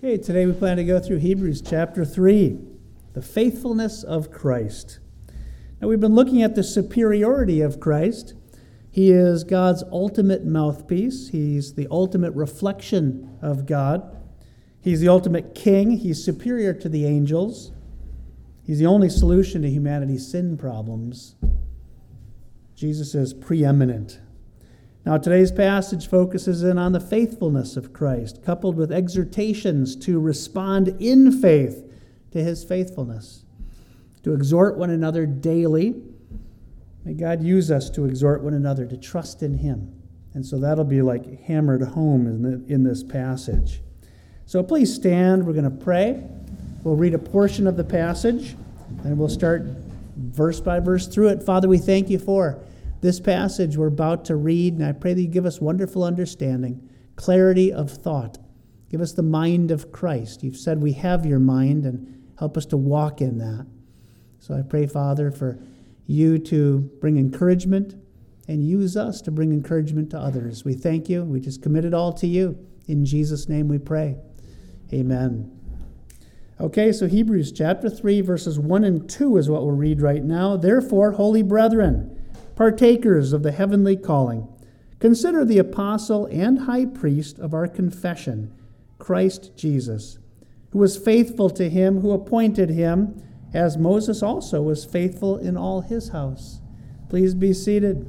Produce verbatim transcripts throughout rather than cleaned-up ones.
Okay, today we plan to go through Hebrews chapter three, the faithfulness of Christ. Now we've been looking at the superiority of Christ. He is God's ultimate mouthpiece. He's the ultimate reflection of God. He's the ultimate king. He's superior to the angels. He's the only solution to humanity's sin problems. Jesus is preeminent. Now, today's passage focuses in on the faithfulness of Christ, coupled with exhortations to respond in faith to his faithfulness, to exhort one another daily. May God use us to exhort one another to trust in him. And so that'll be like hammered home in, the, in this passage. So please stand. We're going to pray. We'll read a portion of the passage, and we'll start verse by verse through it. Father, we thank you for this passage we're about to read, and I pray that you give us wonderful understanding, clarity of thought. Give us the mind of Christ. You've said we have your mind, and help us to walk in that. So I pray, Father, for you to bring encouragement and use us to bring encouragement to others. We thank you. We just commit it all to you. In Jesus' name we pray. Amen. Okay, so Hebrews chapter three, verses one and two is what we'll read right now. Therefore, holy brethren, partakers of the heavenly calling, consider the apostle and high priest of our confession, Christ Jesus, who was faithful to him who appointed him, as Moses also was faithful in all his house. Please be seated.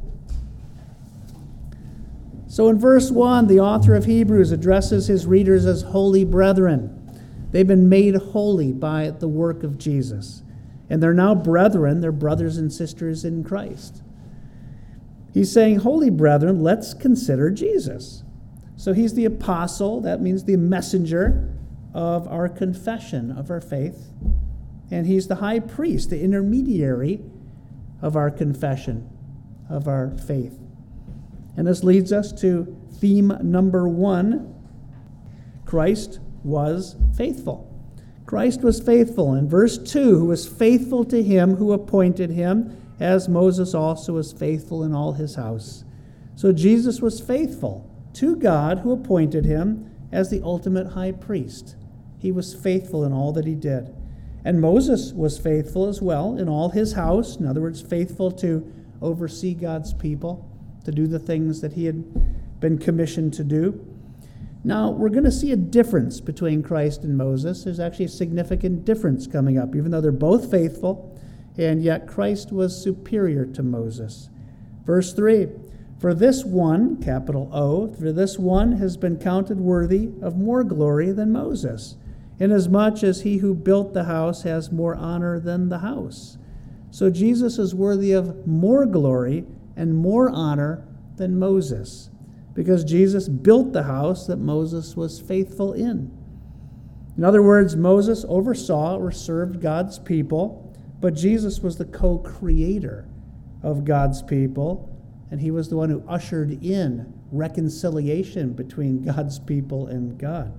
So in verse one, the author of Hebrews addresses his readers as holy brethren. They've been made holy by the work of Jesus. And they're now brethren, they're brothers and sisters in Christ. He's saying, holy brethren, let's consider Jesus. So he's the apostle, that means the messenger of our confession of our faith. And he's the high priest, the intermediary of our confession of our faith. And this leads us to theme number one. Christ was faithful. Christ was faithful. In verse two, who was faithful to him who appointed him, as Moses also was faithful in all his house. So Jesus was faithful to God who appointed him as the ultimate high priest. He was faithful in all that he did. And Moses was faithful as well in all his house. In other words, faithful to oversee God's people, to do the things that he had been commissioned to do. Now, we're going to see a difference between Christ and Moses. There's actually a significant difference coming up, even though they're both faithful. And yet Christ was superior to Moses. Verse three, for this one, capital O, for this one has been counted worthy of more glory than Moses, inasmuch as he who built the house has more honor than the house. So Jesus is worthy of more glory and more honor than Moses, because Jesus built the house that Moses was faithful in. In other words, Moses oversaw or served God's people, but Jesus was the co-creator of God's people, and he was the one who ushered in reconciliation between God's people and God.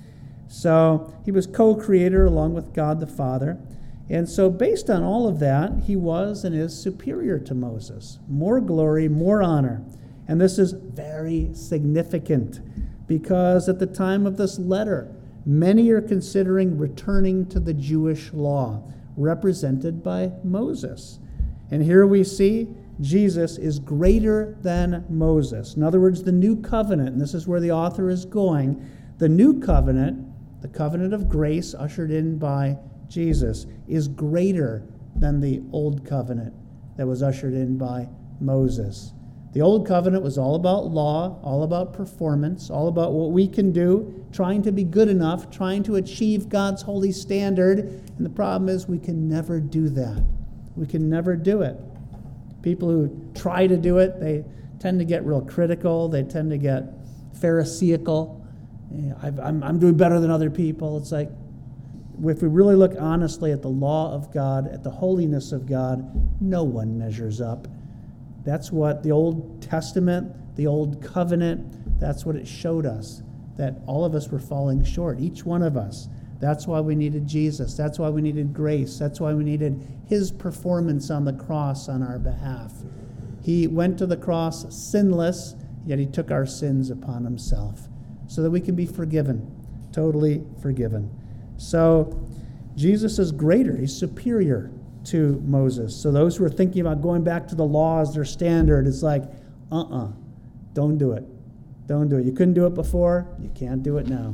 So he was co-creator along with God the Father. And so based on all of that, he was and is superior to Moses. More glory, more honor. And this is very significant because at the time of this letter, many are considering returning to the Jewish law, represented by Moses. And here we see Jesus is greater than Moses. In other words, the new covenant, and this is where the author is going, the new covenant, the covenant of grace ushered in by Jesus, is greater than the old covenant that was ushered in by Moses. The old covenant was all about law, all about performance, all about what we can do, trying to be good enough, trying to achieve God's holy standard. And the problem is we can never do that. We can never do it. People who try to do it, they tend to get real critical. They tend to get pharisaical. You know, I've, I'm, I'm doing better than other people. It's like, if we really look honestly at the law of God, at the holiness of God, no one measures up. That's what the Old Testament, the Old Covenant, that's what it showed us, that all of us were falling short, each one of us. That's why we needed Jesus. That's why we needed grace. That's why we needed his performance on the cross on our behalf. He went to the cross sinless, yet he took our sins upon himself so that we can be forgiven, totally forgiven. So Jesus is greater. He's superior to Moses. So those who are thinking about going back to the laws, their standard, it's like, uh-uh, don't do it. Don't do it. You couldn't do it before. You can't do it now.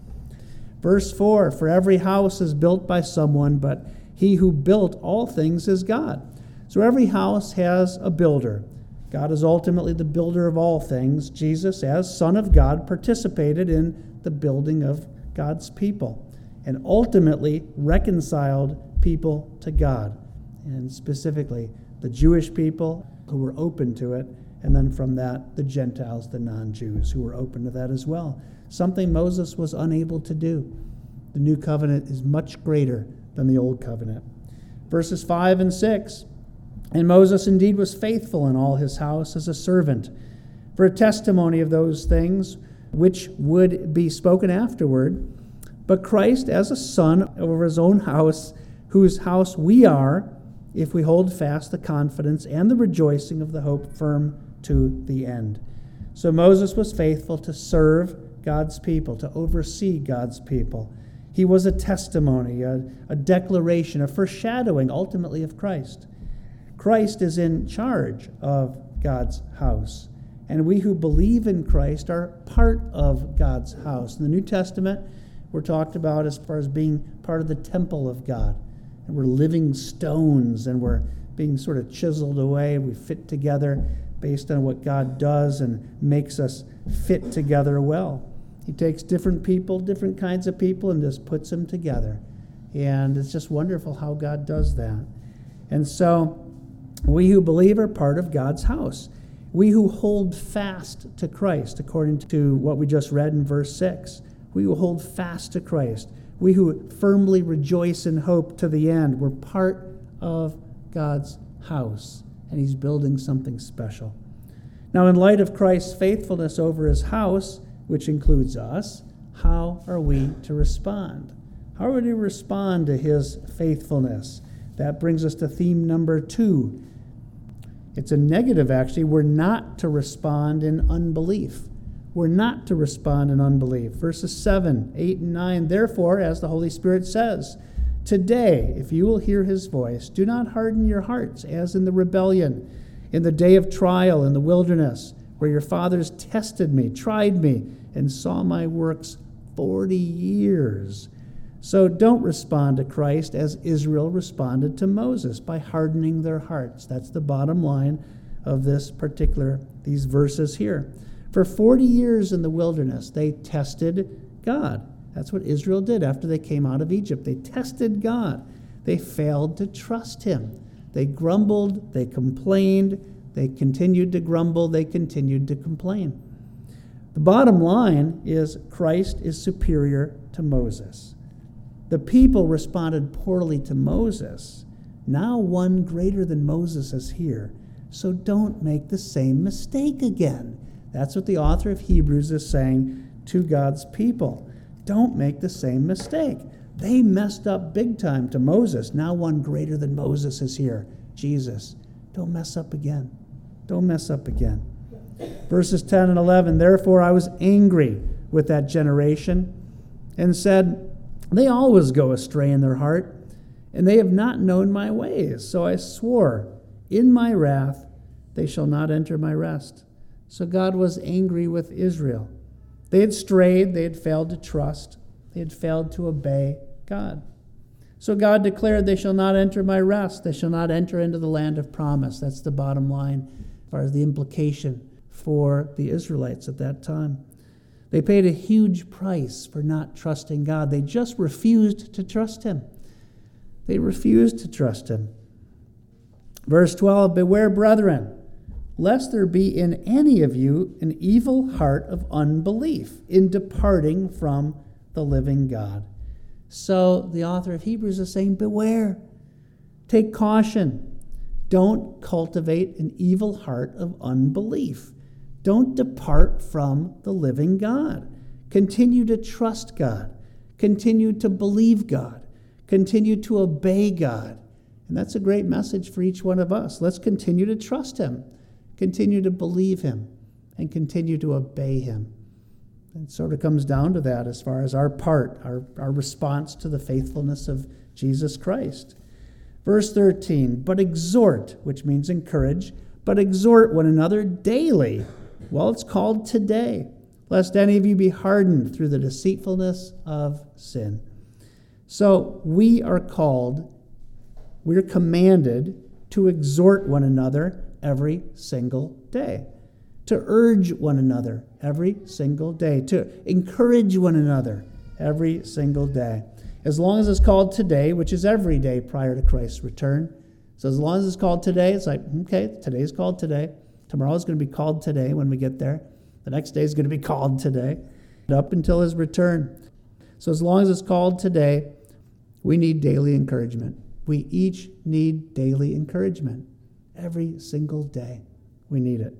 Verse four, for every house is built by someone, but he who built all things is God. So every house has a builder. God is ultimately the builder of all things. Jesus, as Son of God, participated in the building of God's people and ultimately reconciled people to God, and specifically the Jewish people who were open to it, and then from that, the Gentiles, the non-Jews, who were open to that as well. Something Moses was unable to do. The new covenant is much greater than the old covenant. Verses five and six, and Moses indeed was faithful in all his house as a servant, for a testimony of those things which would be spoken afterward. But Christ as a son over his own house, whose house we are, if we hold fast the confidence and the rejoicing of the hope firm to the end. So Moses was faithful to serve God's people, to oversee God's people. He was a testimony, a, a declaration, a foreshadowing ultimately of Christ. Christ is in charge of God's house, and we who believe in Christ are part of God's house. In the New Testament, we're talked about as far as being part of the temple of God. And we're living stones, and we're being sort of chiseled away. We fit together based on what God does and makes us fit together well. He takes different people, different kinds of people, and just puts them together. And it's just wonderful how God does that. And so we who believe are part of God's house. We who hold fast to Christ, according to what we just read in verse six. We who hold fast to Christ. We who firmly rejoice in hope to the end. We're part of God's house, and he's building something special. Now, in light of Christ's faithfulness over his house, which includes us, how are we to respond? How are we to respond to his faithfulness? That brings us to theme number two. It's a negative, actually. We're not to respond in unbelief. We're not to respond in unbelief. Verses seven, eight, and nine. Therefore, as the Holy Spirit says, today, if you will hear his voice, do not harden your hearts as in the rebellion, in the day of trial in the wilderness, where your fathers tested me, tried me, and saw my works forty years. So don't respond to Christ as Israel responded to Moses, by hardening their hearts. That's the bottom line of this particular, these verses here. For forty years in the wilderness, they tested God. That's what Israel did after they came out of Egypt. They tested God. They failed to trust him. They grumbled, they complained, they continued to grumble, they continued to complain. The bottom line is Christ is superior to Moses. The people responded poorly to Moses. Now one greater than Moses is here. So don't make the same mistake again. That's what the author of Hebrews is saying to God's people. Don't make the same mistake. They messed up big time to Moses. Now one greater than Moses is here, Jesus. Don't mess up again. Don't mess up again. Verses ten and eleven, therefore I was angry with that generation and said, they always go astray in their heart, and they have not known my ways. So I swore, in my wrath they shall not enter my rest. So God was angry with Israel. They had strayed, they had failed to trust, they had failed to obey God. So God declared, they shall not enter my rest, they shall not enter into the land of promise. That's the bottom line as far as the implication for the Israelites at that time. They paid a huge price for not trusting God. They just refused to trust him. They refused to trust him. Verse twelve, beware, brethren, lest there be in any of you an evil heart of unbelief in departing from the living God. So the author of Hebrews is saying, beware. Take caution. Don't cultivate an evil heart of unbelief. Don't depart from the living God. Continue to trust God. Continue to believe God. Continue to obey God. And that's a great message for each one of us. Let's continue to trust him. Continue to believe him, and continue to obey him. It sort of comes down to that as far as our part, our, our response to the faithfulness of Jesus Christ. Verse thirteen, but exhort, which means encourage, but exhort one another daily. Well, it's called today, lest any of you be hardened through the deceitfulness of sin. So we are called, we're commanded to exhort one another every single day, to urge one another every single day, to encourage one another every single day. As long as it's called today, which is every day prior to Christ's return. So as long as it's called today, it's like, okay, today's called today. Tomorrow's going to be called today when we get there. The next day is going to be called today, up until his return. So as long as it's called today, we need daily encouragement. We each need daily encouragement. Every single day, we need it.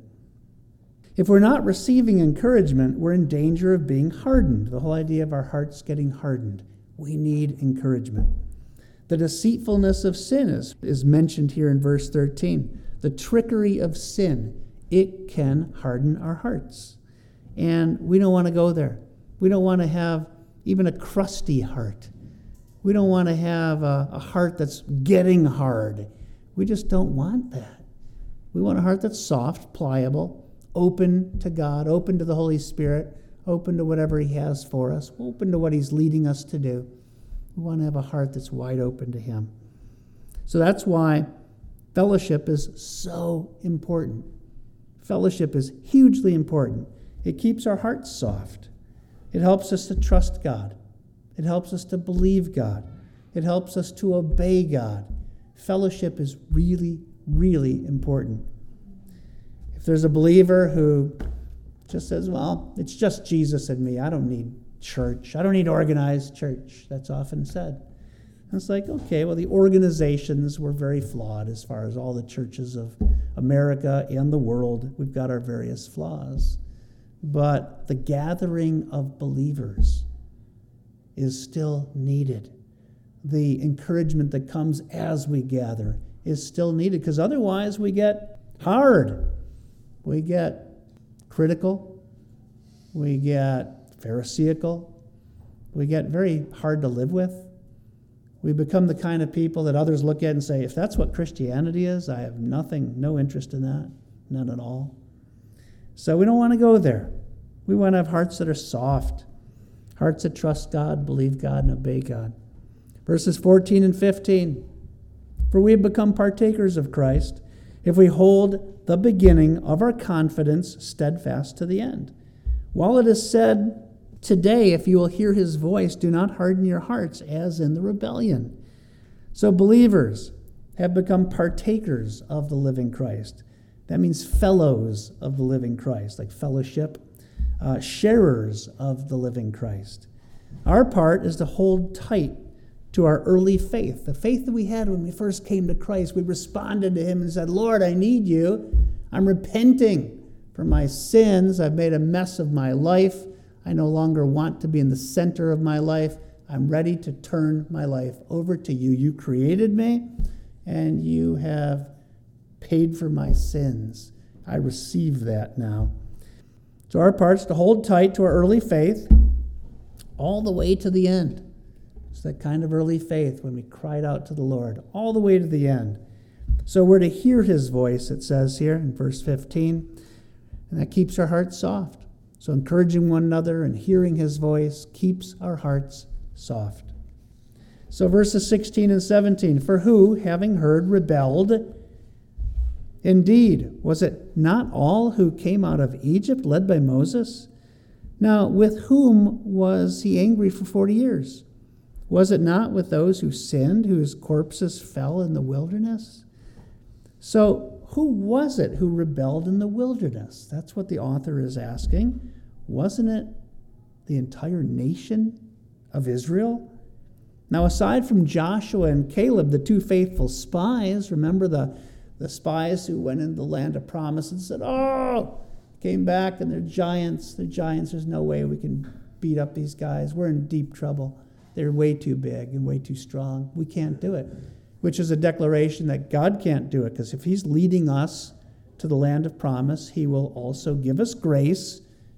If we're not receiving encouragement, we're in danger of being hardened. The whole idea of our hearts getting hardened. We need encouragement. The deceitfulness of sin is, is mentioned here in verse thirteen. The trickery of sin, it can harden our hearts. And we don't want to go there. We don't want to have even a crusty heart. We don't want to have a, a heart that's getting hard. We just don't want that. We want a heart that's soft, pliable, open to God, open to the Holy Spirit, open to whatever he has for us, open to what he's leading us to do. We want to have a heart that's wide open to him. So that's why fellowship is so important. Fellowship is hugely important. It keeps our hearts soft. It helps us to trust God. It helps us to believe God. It helps us to obey God. Fellowship is really, really important. If there's a believer who just says, well, it's just Jesus and me. I don't need church. I don't need organized church. That's often said. And it's like, okay, well, the organizations were very flawed as far as all the churches of America and the world. We've got our various flaws. But the gathering of believers is still needed. The encouragement that comes as we gather is still needed, because otherwise we get hard. We get critical. We get pharisaical. We get very hard to live with. We become the kind of people that others look at and say, if that's what Christianity is, I have nothing, no interest in that, none at all. So we don't want to go there. We want to have hearts that are soft, hearts that trust God, believe God, and obey God. Verses fourteen and fifteen. For we have become partakers of Christ if we hold the beginning of our confidence steadfast to the end. While it is said, today, if you will hear his voice, do not harden your hearts as in the rebellion. So believers have become partakers of the living Christ. That means fellows of the living Christ, like fellowship, uh, sharers of the living Christ. Our part is to hold tight to our early faith, the faith that we had when we first came to Christ. We responded to him and said, Lord, I need you. I'm repenting for my sins. I've made a mess of my life. I no longer want to be in the center of my life. I'm ready to turn my life over to you. You created me, and you have paid for my sins. I receive that now. So our part's to hold tight to our early faith all the way to the end. It's that kind of early faith when we cried out to the Lord, all the way to the end. So we're to hear his voice, it says here in verse fifteen, and that keeps our hearts soft. So encouraging one another and hearing his voice keeps our hearts soft. So verses sixteen and seventeen, for who, having heard, rebelled? Indeed, was it not all who came out of Egypt led by Moses? Now, with whom was he angry for forty years? Was it not with those who sinned, whose corpses fell in the wilderness? So who was it who rebelled in the wilderness? That's what the author is asking. Wasn't it the entire nation of Israel? Now, aside from Joshua and Caleb, the two faithful spies, remember the, the spies who went into the land of promise and said, oh, came back and they're giants. They're giants. There's no way we can beat up these guys. We're in deep trouble. They're way too big and way too strong. We can't do it, which is a declaration that God can't do it, because if he's leading us to the land of promise, he will also give us grace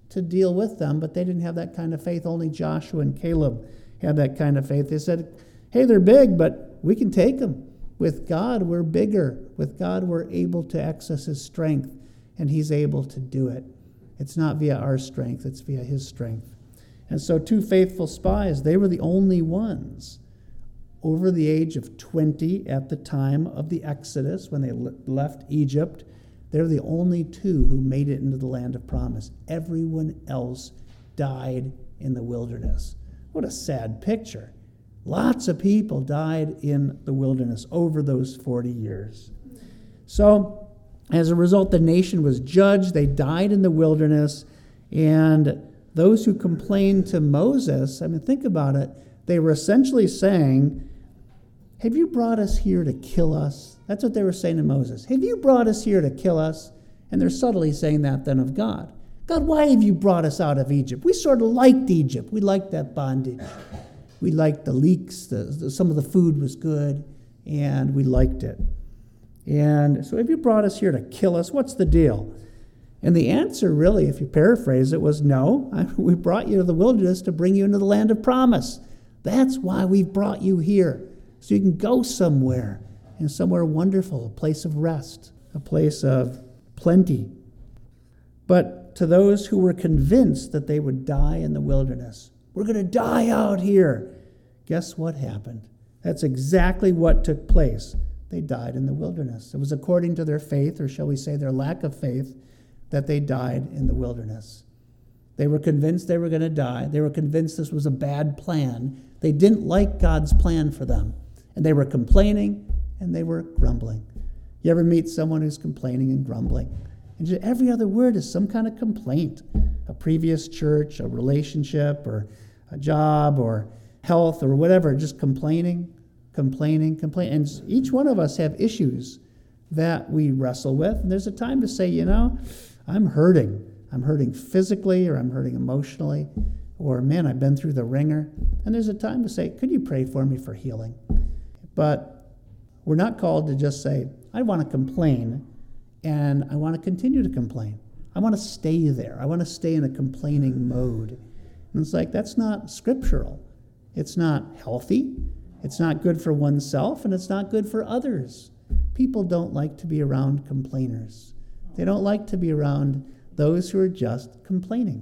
to deal with them, but they didn't have that kind of faith. Only Joshua and Caleb had that kind of faith. They said, hey, they're big, but we can take them. With God, we're bigger. With God, we're able to access his strength, and he's able to do it. It's not via our strength, it's via his strength. And so two faithful spies, they were the only ones over the age of twenty at the time of the Exodus, when they left Egypt. They're the only two who made it into the land of promise. Everyone else died in the wilderness. What a sad picture. Lots of people died in the wilderness over those forty years. So, as a result, the nation was judged. They died in the wilderness. And those who complained to Moses, I mean, think about it. They were essentially saying, have you brought us here to kill us? That's what they were saying to Moses. Have you brought us here to kill us? And they're subtly saying that then of God. God, why have you brought us out of Egypt? We sort of liked Egypt. We liked that bondage. We liked the leeks. The, the, some of the food was good, and we liked it. And so have you brought us here to kill us? What's the deal? And the answer, really, if you paraphrase it, was no. I, we brought you to the wilderness to bring you into the land of promise. That's why we've brought you here, so you can go somewhere, and somewhere wonderful, a place of rest, a place of plenty. But to those who were convinced that they would die in the wilderness, we're going to die out here. Guess what happened? That's exactly what took place. They died in the wilderness. It was according to their faith, or shall we say their lack of faith, that they died in the wilderness. They were convinced they were going to die. They were convinced this was a bad plan. They didn't like God's plan for them. And they were complaining and they were grumbling. You ever meet someone who's complaining and grumbling? And just every other word is some kind of complaint. A previous church, a relationship, or a job, or health, or whatever, just complaining, complaining, complaining. And each one of us have issues that we wrestle with. And there's a time to say, you know, I'm hurting. I'm hurting physically, or I'm hurting emotionally, or man, I've been through the ringer. And there's a time to say, could you pray for me for healing? But we're not called to just say, I want to complain, and I want to continue to complain. I want to stay there. I want to stay in a complaining mode. And it's like, that's not scriptural. It's not healthy. It's not good for oneself, and it's not good for others. People don't like to be around complainers. They don't like to be around those who are just complaining.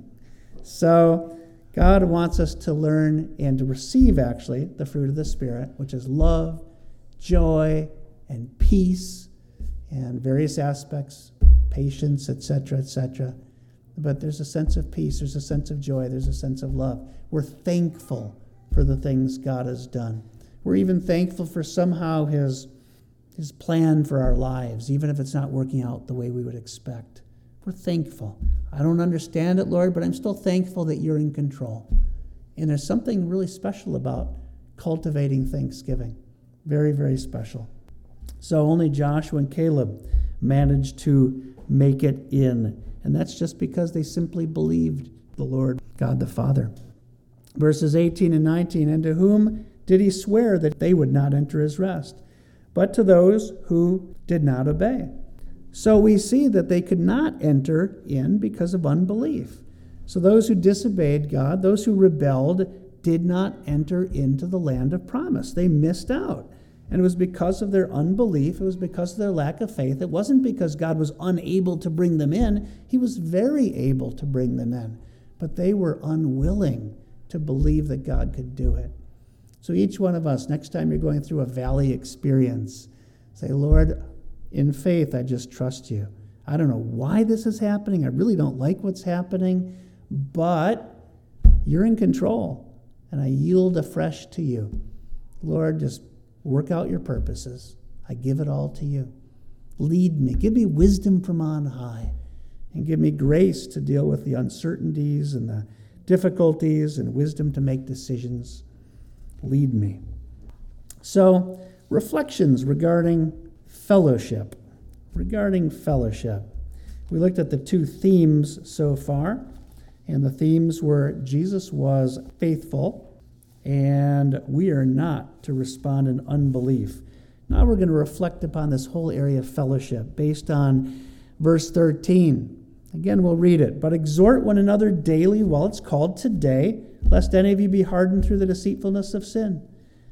So God wants us to learn and to receive, actually, the fruit of the Spirit, which is love, joy, and peace, and various aspects, patience, et cetera, et cetera. But there's a sense of peace, there's a sense of joy, there's a sense of love. We're thankful for the things God has done. We're even thankful for somehow His, His plan for our lives, even if it's not working out the way we would expect. We're thankful. I don't understand it, Lord, but I'm still thankful that you're in control. And there's something really special about cultivating thanksgiving. Very, very special. So only Joshua and Caleb managed to make it in. And that's just because they simply believed the Lord God the Father. Verses eighteen and nineteen, and to whom did he swear that they would not enter his rest? But to those who did not obey. So we see that they could not enter in because of unbelief. So those who disobeyed God, those who rebelled, did not enter into the land of promise. They missed out. And it was because of their unbelief. It was because of their lack of faith. It wasn't because God was unable to bring them in. He was very able to bring them in. But they were unwilling to believe that God could do it. So each one of us, next time you're going through a valley experience, say, Lord, in faith, I just trust you. I don't know why this is happening. I really don't like what's happening, but you're in control, and I yield afresh to you. Lord, just work out your purposes. I give it all to you. Lead me. Give me wisdom from on high, and give me grace to deal with the uncertainties and the difficulties and wisdom to make decisions. Lead me. So, reflections regarding fellowship. Regarding fellowship. We looked at the two themes so far, and the themes were Jesus was faithful, and we are not to respond in unbelief. Now we're going to reflect upon this whole area of fellowship based on verse thirteen. Again, we'll read it. But exhort one another daily while it's called today, lest any of you be hardened through the deceitfulness of sin.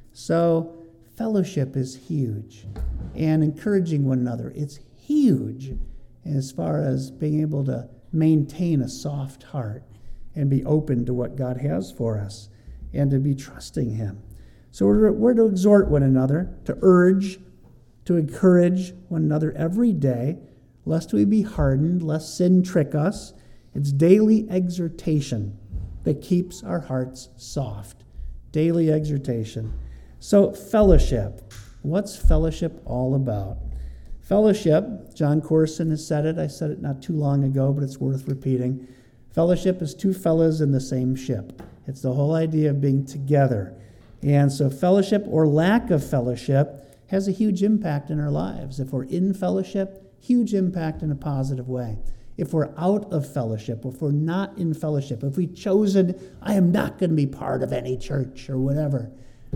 So fellowship is huge. And encouraging one another, it's huge as far as being able to maintain a soft heart and be open to what God has for us and to be trusting him. So we're, we're to exhort one another, to urge, to encourage one another every day, lest we be hardened, lest sin trick us. It's daily exhortation that keeps our hearts soft. Daily exhortation. So fellowship. What's fellowship all about? Fellowship, John Corson has said it. I said it not too long ago, but it's worth repeating. Fellowship is two fellas in the same ship. It's the whole idea of being together. And so fellowship or lack of fellowship has a huge impact in our lives. If we're in fellowship, huge impact in a positive way. If we're out of fellowship, if we're not in fellowship, if we've chosen, I am not going to be part of any church or whatever,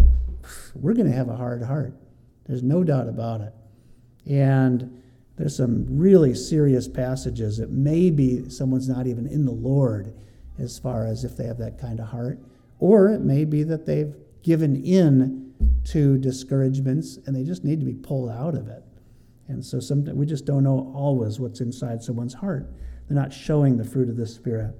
we're going to have a hard heart. There's no doubt about it. And there's some really serious passages that maybe someone's not even in the Lord as far as if they have that kind of heart. Or it may be that they've given in to discouragements and they just need to be pulled out of it. And so sometimes we just don't know always what's inside someone's heart. They're not showing the fruit of the Spirit.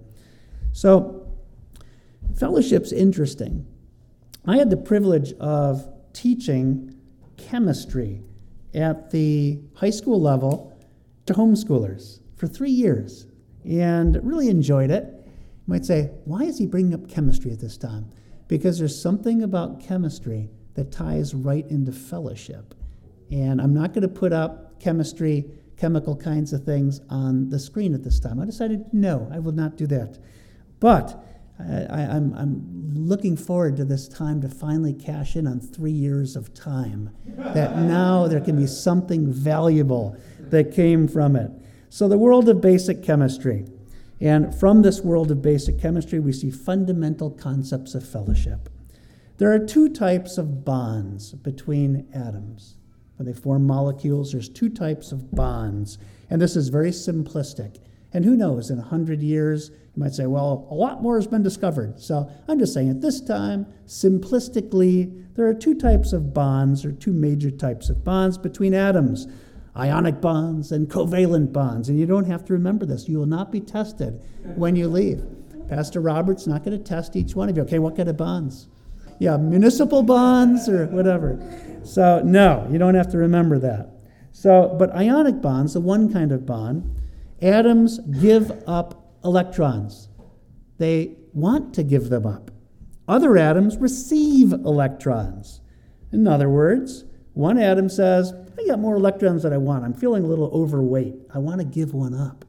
So fellowship's interesting. I had the privilege of teaching chemistry at the high school level to homeschoolers for three years and really enjoyed it. You might say, why is he bringing up chemistry at this time? Because there's something about chemistry that ties right into fellowship. And I'm not going to put up chemistry, chemical kinds of things on the screen at this time. I decided, no, I will not do that. But I, I, I'm, I'm looking forward to this time to finally cash in on three years of time. That now there can be something valuable that came from it. So the world of basic chemistry. And from this world of basic chemistry, we see fundamental concepts of fellowship. There are two types of bonds between atoms. When they form molecules, there's two types of bonds. And this is very simplistic. And who knows, in a hundred years, you might say, well, a lot more has been discovered. So I'm just saying at this time, simplistically, there are two types of bonds, or two major types of bonds between atoms. Ionic bonds and covalent bonds. And you don't have to remember this. You will not be tested when you leave. Pastor Robert's not going to test each one of you. Okay, what kind of bonds? Yeah, municipal bonds or whatever. So no, you don't have to remember that. So, but ionic bonds, the one kind of bond, atoms give up electrons. They want to give them up. Other atoms receive electrons. In other words, one atom says, I got more electrons than I want. I'm feeling a little overweight. I want to give one up.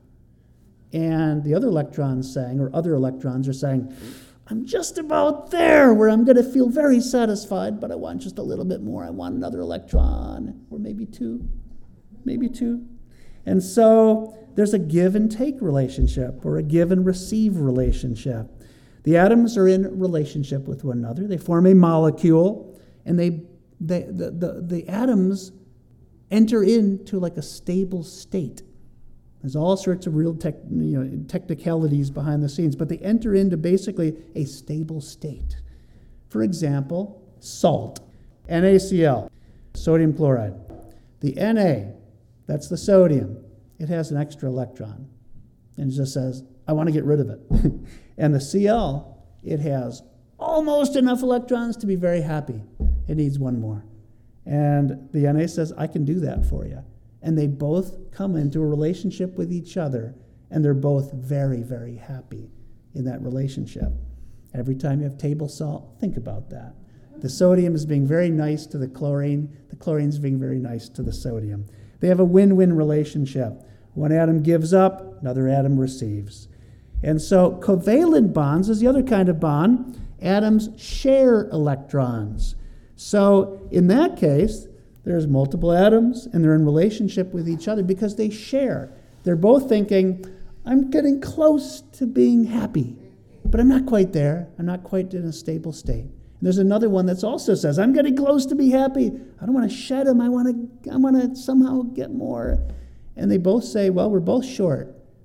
And the other electrons saying, or other electrons are saying, I'm just about there where I'm going to feel very satisfied, but I want just a little bit more. I want another electron, or maybe two, maybe two. And so there's a give and take relationship, or a give and receive relationship. The atoms are in relationship with one another. They form a molecule, and they, they the, the, the atoms enter into like a stable state. There's all sorts of real tech, you know, technicalities behind the scenes, but they enter into basically a stable state. For example, salt, NaCl, sodium chloride. The Na, that's the sodium, it has an extra electron. And it just says, I want to get rid of it. And the Cl, it has almost enough electrons to be very happy. It needs one more. And the Na says, I can do that for you. And they both come into a relationship with each other, and they're both very, very happy in that relationship. Every time you have table salt, think about that. The sodium is being very nice to the chlorine. The chlorine is being very nice to the sodium. They have a win-win relationship. One atom gives up, another atom receives. And so covalent bonds is the other kind of bond. Atoms share electrons. So in that case, there's multiple atoms, and they're in relationship with each other because they share. They're both thinking, I'm getting close to being happy, but I'm not quite there. I'm not quite in a stable state. And there's another one that also says, I'm getting close to be happy. I don't want to shed them. I want to, I want to somehow get more. And they both say, well, we're both short,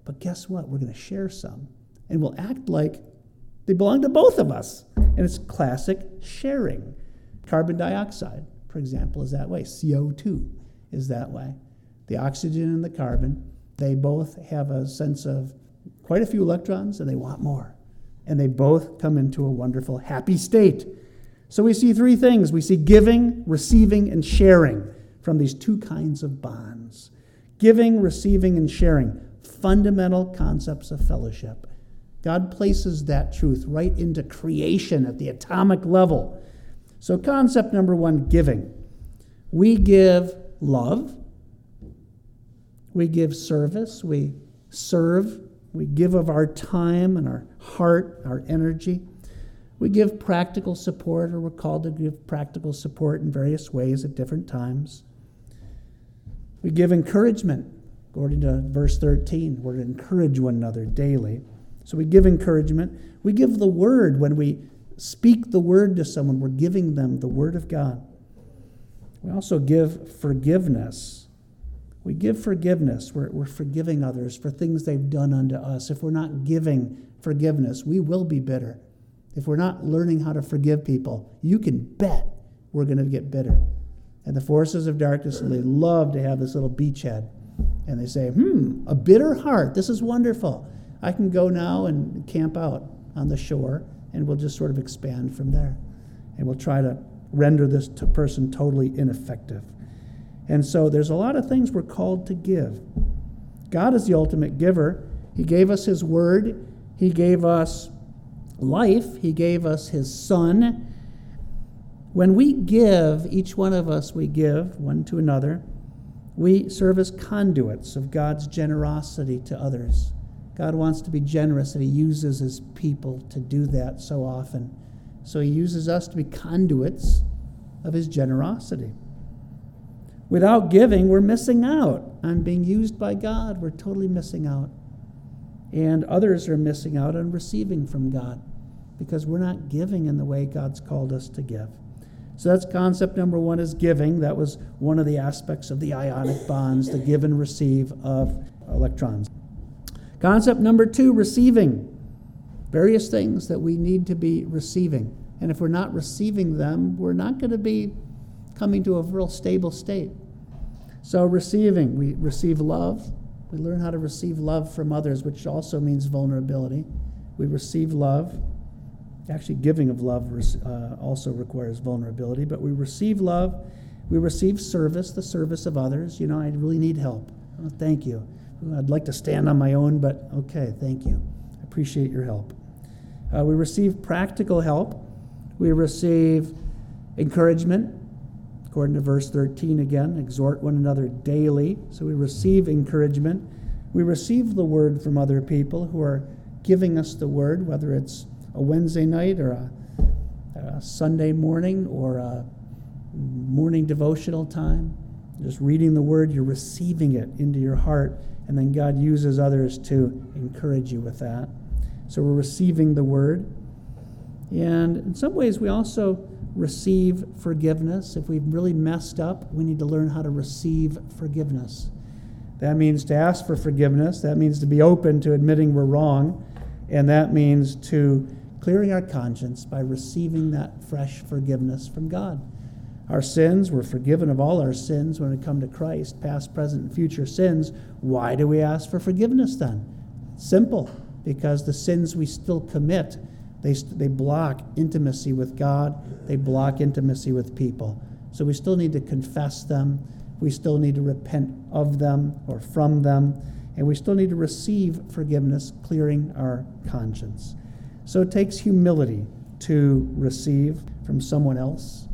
But guess what? We're going to share some. And we'll act like they belong to both of us. And it's classic sharing. Carbon dioxide, for example, is that way. C O two is that way. The oxygen and the carbon, they both have a sense of quite a few electrons, and they want more. And they both come into a wonderful, happy state. So we see three things. We see giving, receiving, and sharing from these two kinds of bonds. Giving, receiving, and sharing. Fundamental concepts of fellowship. God places that truth right into creation at the atomic level. So concept number one, giving. We give love. We give service. We serve. We give of our time and our heart, our energy. We give practical support, or we're called to give practical support in various ways at different times. We give encouragement. According to verse thirteen, we're to encourage one another daily. So we give encouragement. We give the word. When we speak the word to someone, we're giving them the word of God. We also give forgiveness. We give forgiveness. We're, we're forgiving others for things they've done unto us. If we're not giving forgiveness, we will be bitter. If we're not learning how to forgive people, you can bet we're going to get bitter. And the forces of darkness, they love to have this little beachhead. And they say, hmm, a bitter heart. This is wonderful. I can go now and camp out on the shore, and we'll just sort of expand from there. And we'll try to render this t- person totally ineffective. And so there's a lot of things we're called to give. God is the ultimate giver. He gave us his word. He gave us life. He gave us his son. When we give, each one of us, we give one to another, we serve as conduits of God's generosity to others. God wants to be generous, and he uses his people to do that so often. So he uses us to be conduits of his generosity. Without giving, we're missing out on being used by God. We're totally missing out. And others are missing out on receiving from God because we're not giving in the way God's called us to give. So that's concept number one, is giving. That was one of the aspects of the ionic bonds, the give and receive of electrons. Concept number two, receiving. Various things that we need to be receiving. And if we're not receiving them, we're not going to be coming to a real stable state. So receiving, we receive love. We learn how to receive love from others, which also means vulnerability. We receive love. Actually, giving of love uh, also requires vulnerability, but we receive love. We receive service, the service of others. You know, I really need help. Oh, thank you. I'd like to stand on my own, but okay, thank you. I appreciate your help. Uh, we receive practical help. We receive encouragement. According to verse thirteen again, exhort one another daily. So we receive encouragement. We receive the word from other people who are giving us the word, whether it's a Wednesday night or a, a Sunday morning or a morning devotional time. Just reading the word, you're receiving it into your heart, and then God uses others to encourage you with that. So we're receiving the word. And in some ways, we also receive forgiveness. If we've really messed up, we need to learn how to receive forgiveness. That means to ask for forgiveness. That means to be open to admitting we're wrong. And that means to clearing our conscience by receiving that fresh forgiveness from God. Our sins, we're forgiven of all our sins when we come to Christ, past, present, and future sins. Why do we ask for forgiveness then? Simple, because the sins we still commit, they, they block intimacy with God. They block intimacy with people. So we still need to confess them. We still need to repent of them or from them. And we still need to receive forgiveness, clearing our conscience. So it takes humility to receive from someone else.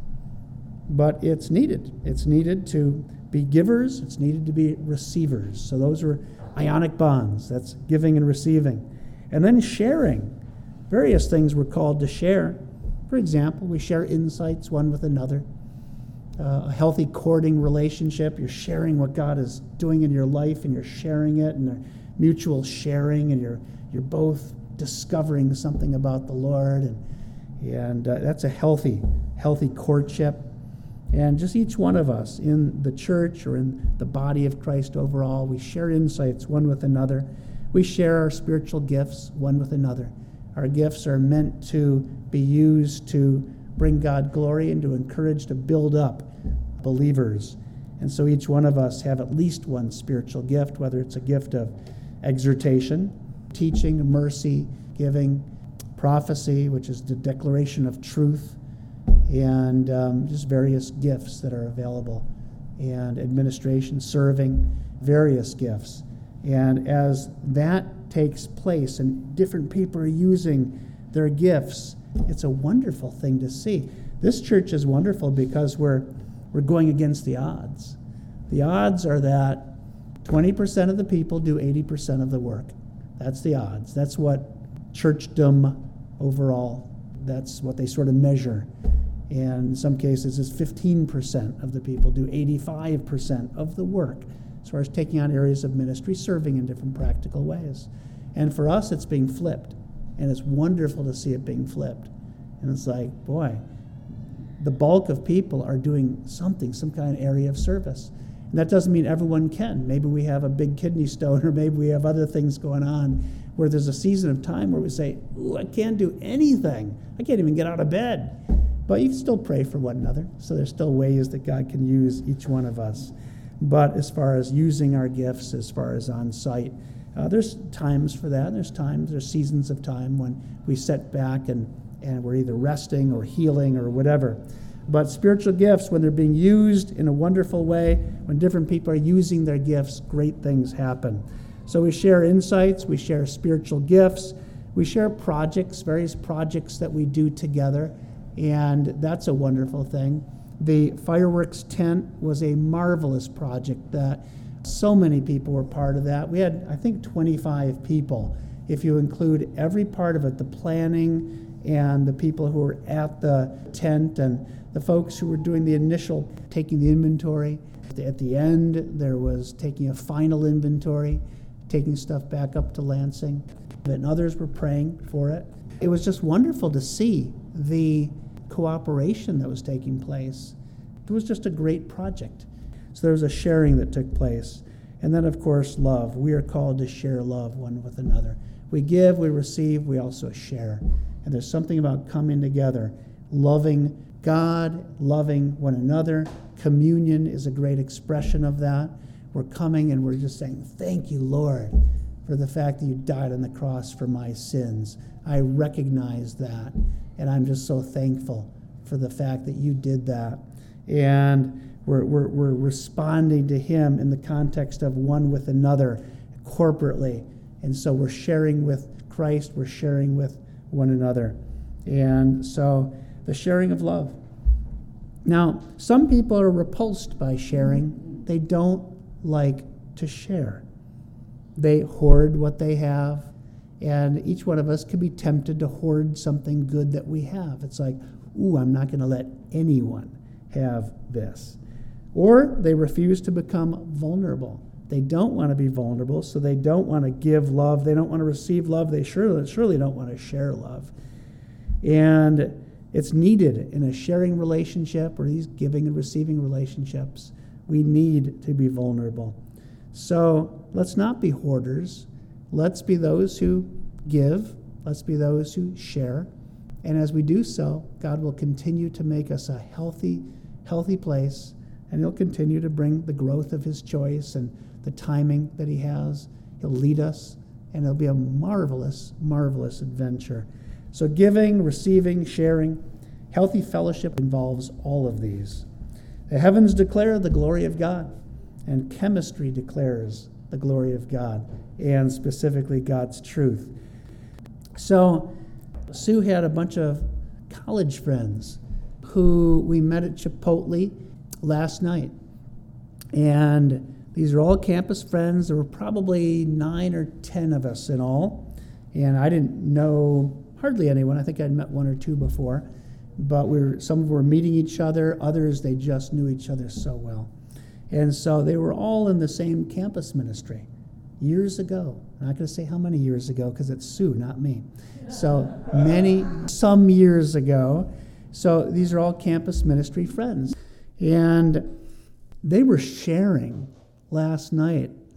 But it's needed. It's needed to be givers. It's needed to be receivers. So those are ionic bonds. That's giving and receiving. And then sharing. Various things we're called to share. For example, we share insights one with another. Uh, a healthy courting relationship. You're sharing what God is doing in your life, and you're sharing it, and they're mutual sharing, and you're you're both discovering something about the Lord, and and uh, that's a healthy, healthy courtship. And just each one of us in the church or in the body of Christ overall, we share insights one with another. We share our spiritual gifts one with another. Our gifts are meant to be used to bring God glory and to encourage, to build up believers. And so each one of us have at least one spiritual gift, whether it's a gift of exhortation, teaching, mercy, giving, prophecy, which is the declaration of truth, and um, just various gifts that are available, and administration, serving, various gifts. And as that takes place and different people are using their gifts, it's a wonderful thing to see. This church is wonderful because we're we're going against the odds. The odds are that twenty percent of the people do eighty percent of the work. That's the odds. That's what churchdom overall, that's what they sort of measure. And in some cases, it's fifteen percent of the people do eighty-five percent of the work as far as taking on areas of ministry, serving in different practical ways. And for us, it's being flipped. And it's wonderful to see it being flipped. And it's like, boy, the bulk of people are doing something, some kind of area of service. And that doesn't mean everyone can. Maybe we have a big kidney stone, or maybe we have other things going on where there's a season of time where we say, ooh, I can't do anything. I can't even get out of bed. But you can still pray for one another. So there's still ways that God can use each one of us. But as far as using our gifts, as far as on site, uh, there's times for that. There's times, there's seasons of time when we sit back and, and we're either resting or healing or whatever. But spiritual gifts, when they're being used in a wonderful way, when different people are using their gifts, great things happen. So we share insights, we share spiritual gifts, we share projects, various projects that we do together, and that's a wonderful thing. The fireworks tent was a marvelous project that so many people were part of that. We had, I think, twenty-five people, if you include every part of it, the planning and the people who were at the tent and the folks who were doing the initial, taking the inventory. At the end, there was taking a final inventory, taking stuff back up to Lansing, and others were praying for it. It was just wonderful to see the cooperation that was taking place. It was just a great project. So there was a sharing that took place. And then, of course, love. We are called to share love one with another. We give, we receive, we also share. And there's something about coming together, loving God, loving one another. Communion is a great expression of that. We're coming and we're just saying, thank you, Lord, for the fact that you died on the cross for my sins. I recognize that, and I'm just so thankful for the fact that you did that. And we're, we're, we're responding to him in the context of one with another corporately. And so we're sharing with Christ, we're sharing with one another. And so the sharing of love. Now, some people are repulsed by sharing. They don't like to share. They hoard what they have, and each one of us could be tempted to hoard something good that we have. It's like, ooh, I'm not going to let anyone have this. Or they refuse to become vulnerable. They don't want to be vulnerable, so they don't want to give love. They don't want to receive love. They surely, surely don't want to share love. And it's needed in a sharing relationship or these giving and receiving relationships. We need to be vulnerable. So let's not be hoarders. Let's be those who give. Let's be those who share. And as we do so, God will continue to make us a healthy, healthy place, and he'll continue to bring the growth of his choice and the timing that he has. He'll lead us, and it'll be a marvelous, marvelous adventure. So giving, receiving, sharing, healthy fellowship involves all of these. The heavens declare the glory of God, and chemistry declares the glory of God, and specifically God's truth. So Sue had a bunch of college friends who we met at Chipotle last night. And these are all campus friends. There were probably nine or ten of us in all. And I didn't know hardly anyone. I think I'd met one or two before. But we were, some were meeting each other. Others, they just knew each other so well. And so they were all in the same campus ministry years ago. I'm not going to say how many years ago because it's Sue, not me. So many, some years ago. So these are all campus ministry friends. And they were sharing last night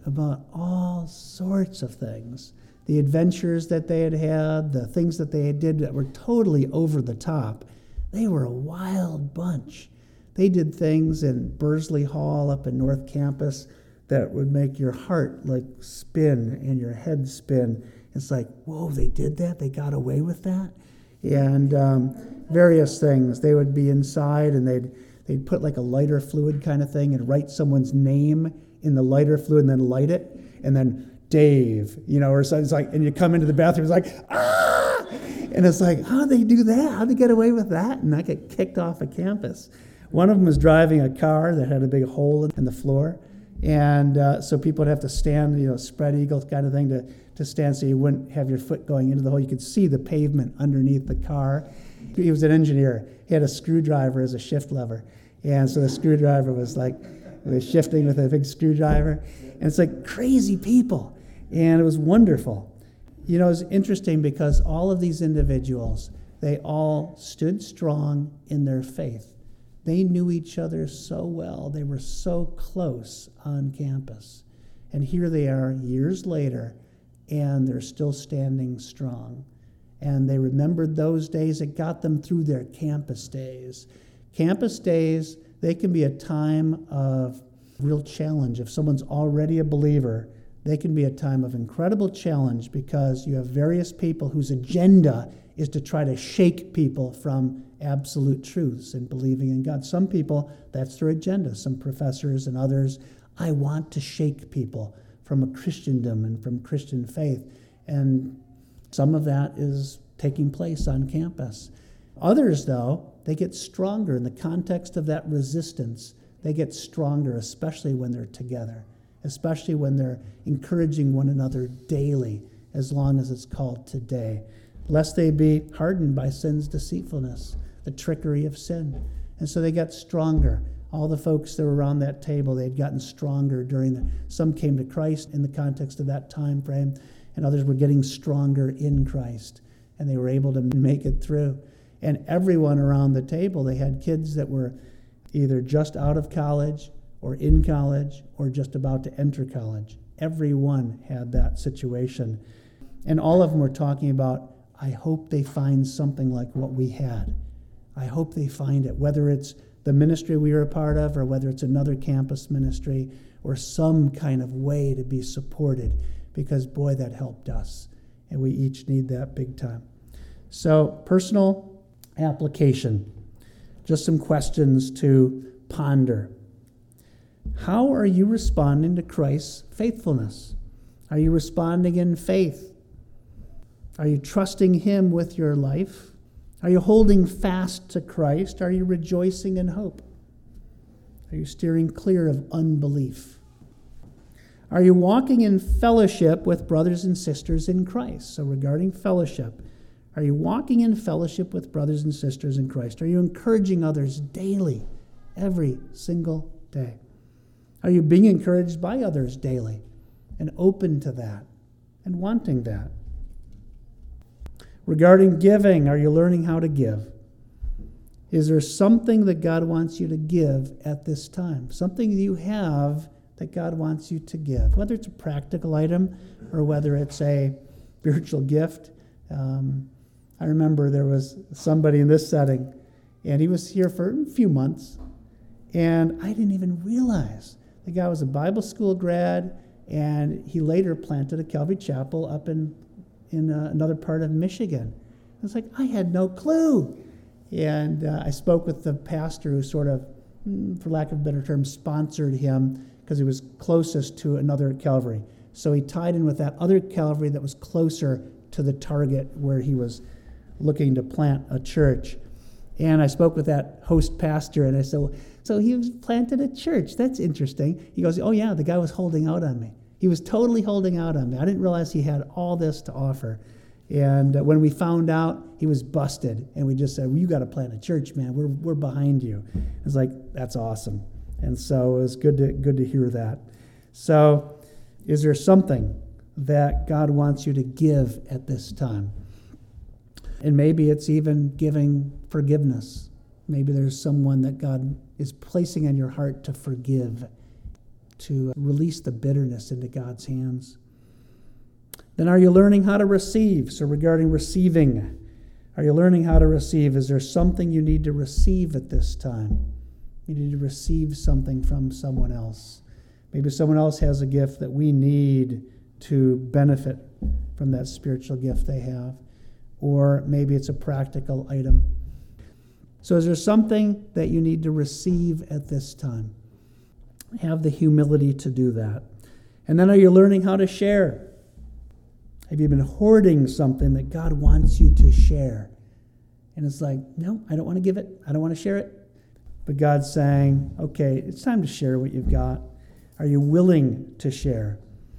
about all sorts of things. The adventures that they had had, the things that they did that were totally over the top. They were a wild bunch. They did things in Bursley Hall up in North Campus that would make your heart like spin and your head spin. It's like, whoa, they did that? They got away with that? And um, various things. They would be inside and they'd they'd put like a lighter fluid kind of thing and write someone's name in the lighter fluid and then light it. And then Dave, you know, or something. It's like, and you come into the bathroom, it's like, ah! And it's like, how'd they do that? How'd they get away with that? And I get kicked off of campus. One of them was driving a car that had a big hole in the floor. And uh, so people would have to stand, you know, spread eagle kind of thing to, to stand so you wouldn't have your foot going into the hole. You could see the pavement underneath the car. He was an engineer. He had a screwdriver as a shift lever. And so the screwdriver was like, was shifting with a big screwdriver. And it's like crazy people. And it was wonderful. You know, it was interesting because all of these individuals, they all stood strong in their faith. They knew each other so well. They were so close on campus. And here they are years later, and they're still standing strong. And they remembered those days. It got them through their campus days. Campus days, they can be a time of real challenge. If someone's already a believer, they can be a time of incredible challenge because you have various people whose agenda is to try to shake people from absolute truths and believing in God. Some people, that's their agenda. Some professors and others, I want to shake people from a Christendom and from Christian faith. And some of that is taking place on campus. Others, though, they get stronger in the context of that resistance. They get stronger, especially when they're together, especially when they're encouraging one another daily, as long as it's called today, lest they be hardened by sin's deceitfulness, the trickery of sin. And so they got stronger. All the folks that were around that table, they had gotten stronger during the, some came to Christ in the context of that time frame, and others were getting stronger in Christ, and they were able to make it through. And everyone around the table, they had kids that were either just out of college or in college or just about to enter college. Everyone had that situation. And all of them were talking about, I hope they find something like what we had. I hope they find it, whether it's the ministry we were a part of or whether it's another campus ministry or some kind of way to be supported, because, boy, that helped us. And we each need that big time. So, personal application. Just some questions to ponder. How are you responding to Christ's faithfulness? Are you responding in faith? Are you trusting Him with your life? Are you holding fast to Christ? Are you rejoicing in hope? Are you steering clear of unbelief? Are you walking in fellowship with brothers and sisters in Christ? So regarding fellowship, are you walking in fellowship with brothers and sisters in Christ? Are you encouraging others daily, every single day? Are you being encouraged by others daily and open to that and wanting that? Regarding giving, are you learning how to give? Is there something that God wants you to give at this time? Something you have that God wants you to give, whether it's a practical item or whether it's a spiritual gift. Um, I remember there was somebody in this setting, and he was here for a few months, and I didn't even realize the guy was a Bible school grad, and he later planted a Calvary Chapel up in in uh, another part of Michigan. I was like, I had no clue. And uh, I spoke with the pastor who sort of, for lack of a better term, sponsored him because he was closest to another Calvary. So he tied in with that other Calvary that was closer to the target where he was looking to plant a church. And I spoke with that host pastor, and I said, well, so he was planted a church. That's interesting. He goes, oh yeah, the guy was holding out on me. He was totally holding out on me. I didn't realize he had all this to offer. And uh, when we found out, he was busted. And we just said, well, you got to plant a church, man. We're we're behind you. It was like, that's awesome. And so it was good to good to hear that. So is there something that God wants you to give at this time? And maybe it's even giving forgiveness. Maybe there's someone that God is placing on your heart to forgive. to release the bitterness into God's hands. Then are you learning how to receive? So regarding receiving, are you learning how to receive? Is there something you need to receive at this time? You need to receive something from someone else. Maybe someone else has a gift that we need to benefit from that spiritual gift they have. Or maybe it's a practical item. So is there something that you need to receive at this time? Have the humility to do that. And then are you learning how to share? Have you been hoarding something that God wants you to share? And it's like, no, I don't want to give it. I don't want to share it. But God's saying, okay, it's time to share what you've got. Are you willing to share?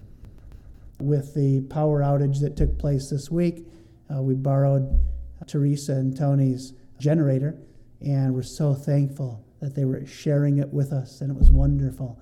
With the power outage that took place this week, uh, we borrowed Teresa and Tony's generator, and we're so thankful that they were sharing it with us, and it was wonderful.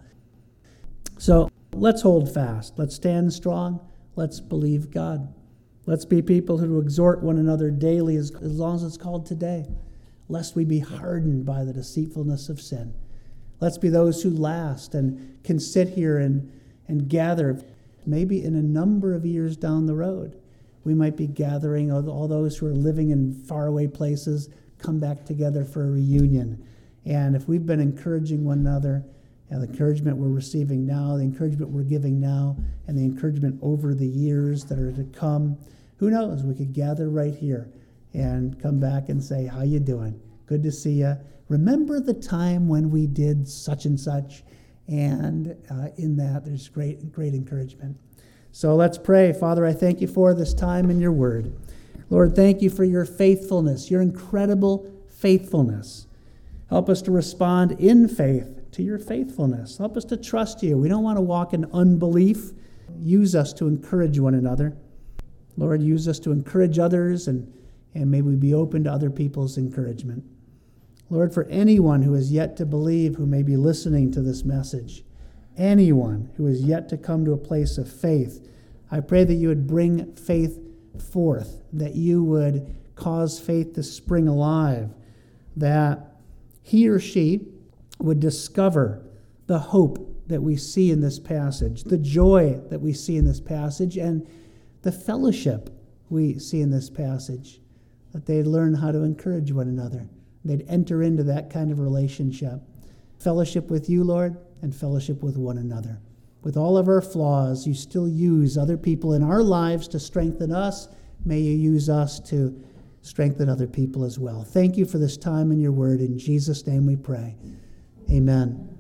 So let's hold fast. Let's stand strong. Let's believe God. Let's be people who exhort one another daily, as, as long as it's called today, lest we be hardened by the deceitfulness of sin. Let's be those who last and can sit here and, and gather. Maybe in a number of years down the road, we might be gathering all those who are living in faraway places, come back together for a reunion. And if we've been encouraging one another, and the encouragement we're receiving now, the encouragement we're giving now, and the encouragement over the years that are to come, who knows? We could gather right here and come back and say, how you doing? Good to see you. Remember the time when we did such and such? And uh, in that, there's great, great encouragement. So let's pray. Father, I thank you for this time in your word. Lord, thank you for your faithfulness, your incredible faithfulness. Help us to respond in faith to your faithfulness. Help us to trust you. We don't want to walk in unbelief. Use us to encourage one another. Lord, use us to encourage others, and, and may we be open to other people's encouragement. Lord, for anyone who is yet to believe, who may be listening to this message, anyone who is yet to come to a place of faith, I pray that you would bring faith forth, that you would cause faith to spring alive, that he or she would discover the hope that we see in this passage, the joy that we see in this passage, and the fellowship we see in this passage, that they'd learn how to encourage one another. They'd enter into that kind of relationship. Fellowship with you, Lord, and fellowship with one another. With all of our flaws, you still use other people in our lives to strengthen us. May you use us to strengthen other people as well. Thank you for this time in your word. In Jesus' name we pray. Amen.